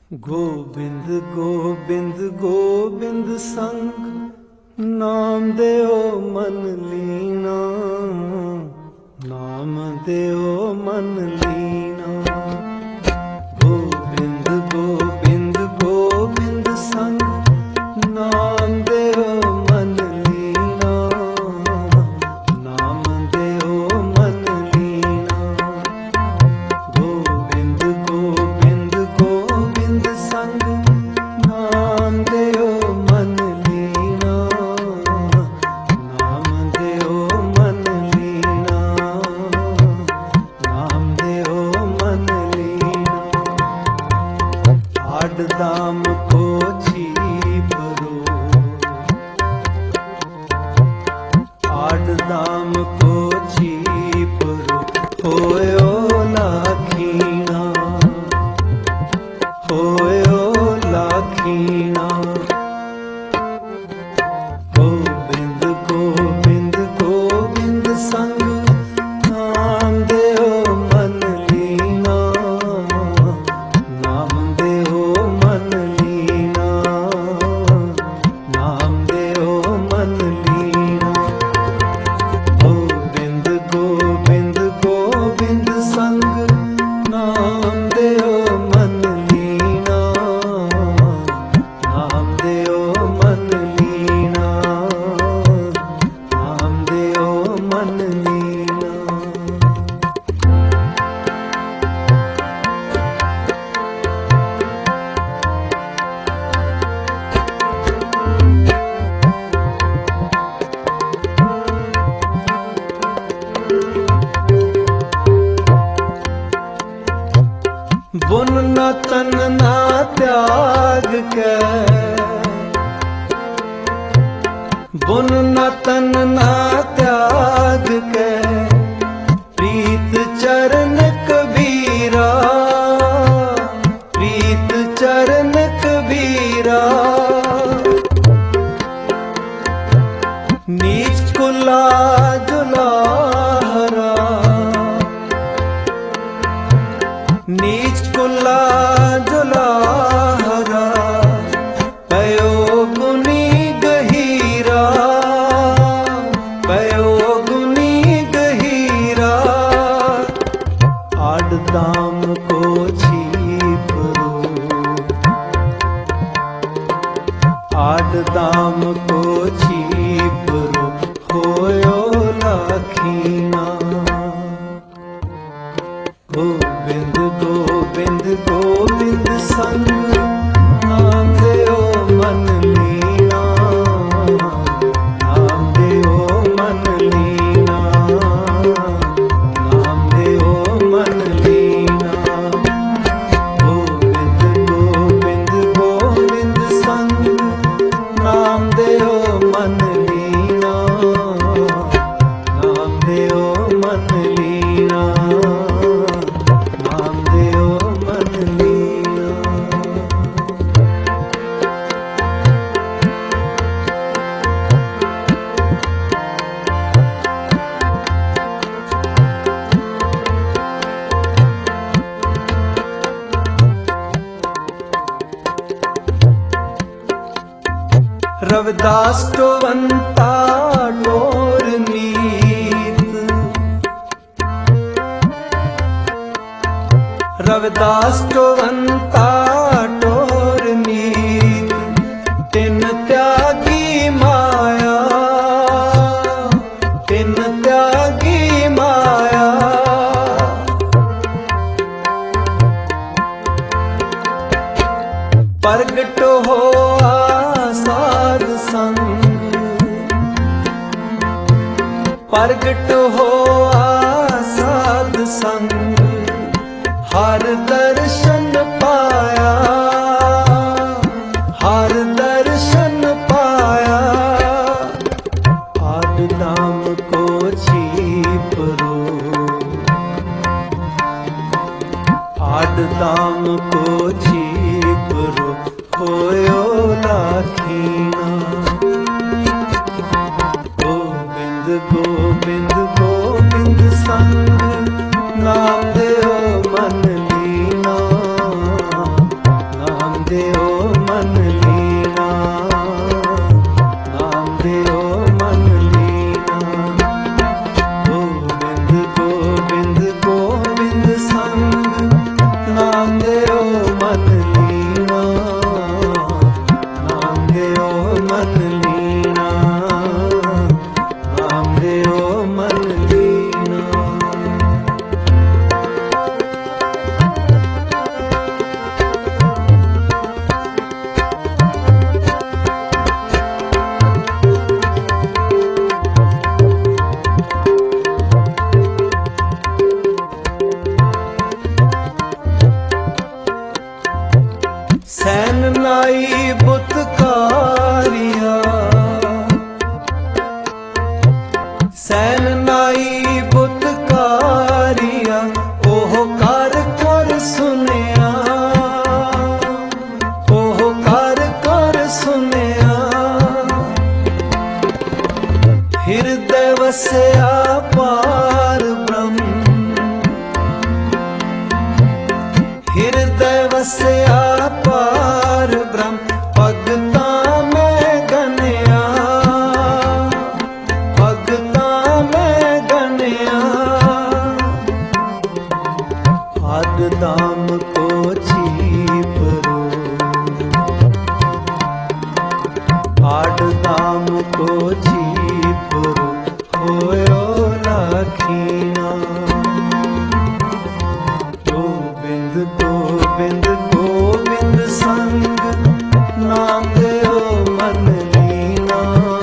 गोबिंद गोबिंद गोबिंद संग नाम देओ मन लीना, नाम देओ मन लीना। गोबिंद गोबिंद गोबिंद संग नाम देओ मन लीना, नाम देओ मन लीना। गोबिंद गोबिंद गोबिंद संग नाम देओ मन लीना, नाम देओ मन लीना, नाम देओ मन लीना। आड दाम को छीपरो, आड दाम को छीपरो, होयो लाखीना, होयो लाखीना। गोबिंद गोबिंद गोबिंद संग नाम देओ मन लीना, नाम देओ मन लीना, नाम देओ मन लीना। गोबिंद गोबिंद गोबिंद संग नाम देओ मन लीना, नाम देओ मन लीना, नाम देओ मन लीना। बुन न तन ना त्याग के, बुन न तन ना त्याग के, प्रीत चरण कबीरा, प्रीत चरण कबीरा। नीच कुला जुलाहरा, नीच कुला जुलाहरा, पयो गुनी गहीरा, पयो गुनी गहीरा। आड दाम को छीपरो, आड दाम को छीपरो, होयो लाखीना। गोबिंद गोबिंद गोबिंद संग नाम देओ मन लीना, नाम देओ मन लीना, नाम देओ मन लीना। गोबिंद गोबिंद गोबिंद संग नाम देओ मन लीना, नाम देओ मन लीना, नाम देओ मन लीना। रविदास टोवंता डोर नीत, रविदास टोवंता डोर नीत। तिन त्यागी माया, तिन त्यागी माया। प्रगट हो साध संग, प्रगट हो साध संग। हर दर्शन पाया, हर दर्शन पाया। आड दाम को छीपरो, आड दाम को छीपरो, होयो लाखीना। गोबिंद गोबिंद गोबिंद संग नाम देओ मन लीना, ਹਿਰਦੈ ਵਸਿਆ ਪਾਰ ਬ੍ਰਹਮ ਭਗਤਾਂ ਮੈਂ ਗਨਿਆ, ਭਗਤਾਂ ਮੈਂ ਗਨਿਆ। ਆਦ ਦਾਮ ਕੋ ਛੀਪਰੋ, आड दाम को छीपरो होयो लाखीना। गोबिंद गोबिंद गोबिंद संग नाम देओ मन लीना,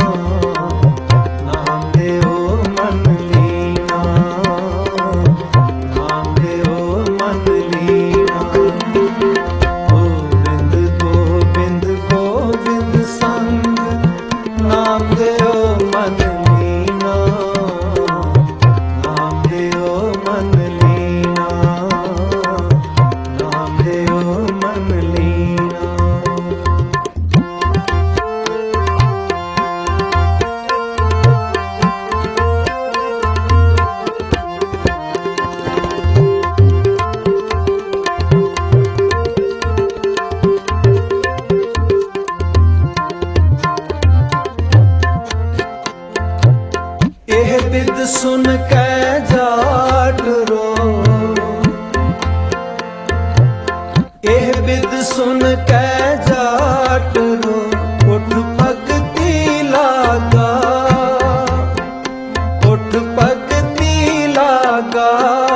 नाम देओ मन लीना, नाम देओ मन लीना। गोबिंद गोबिंद गोबिंद संग नाम देओ मन लीना, नाम देओ मन लीना, नाम देओ मन लीना। एह बिद सुन कै जाट रो, एह बिद सुन कै जाट रो। उठ भगति लागा, उठ भगति लागा।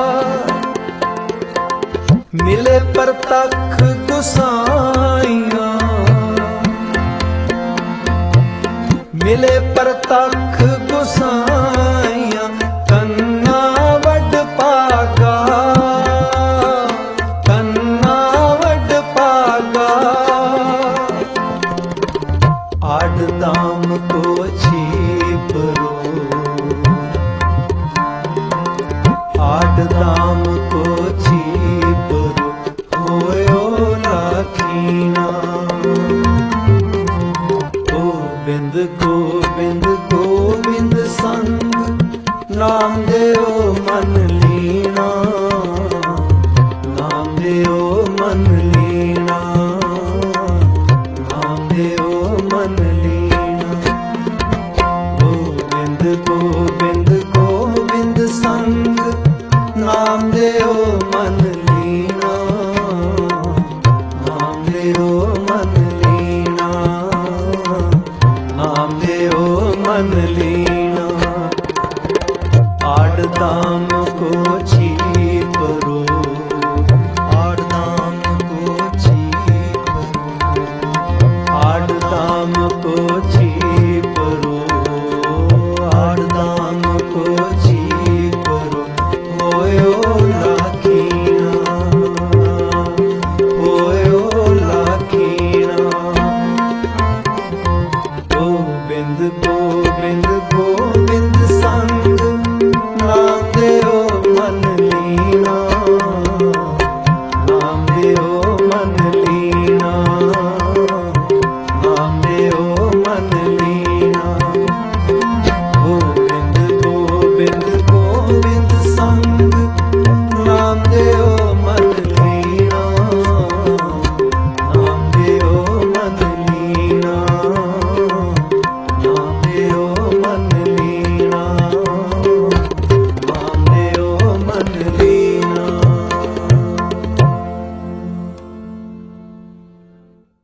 मिले परतख गुसाइयां, मिले परतख गुसाइयां। कन्ना वड पागा, कन्ना वड पागा। आड दाम को छीपरो, आड दाम को छीपरो होयो लाखीना। गोबिंद गोबिंद गोबिंद संग नाम देओ मन लीना, नाम देओ मन लीना, नाम देओ मन लीना। गोबिंद गोबिंद गोबिंद संग नाम देओ मन लीना, नाम देओ मन लीना, नाम देओ मन लीना। आड दाम को छीपरो, आड दाम को छीपरो, आड दाम को छीपरो, आड दाम को छीपरो होयो लाखीना, होयो लाखीना। गोबिंद गोबिंद गोबिंद संग नाम देओ मन लीना, नाम देओ मन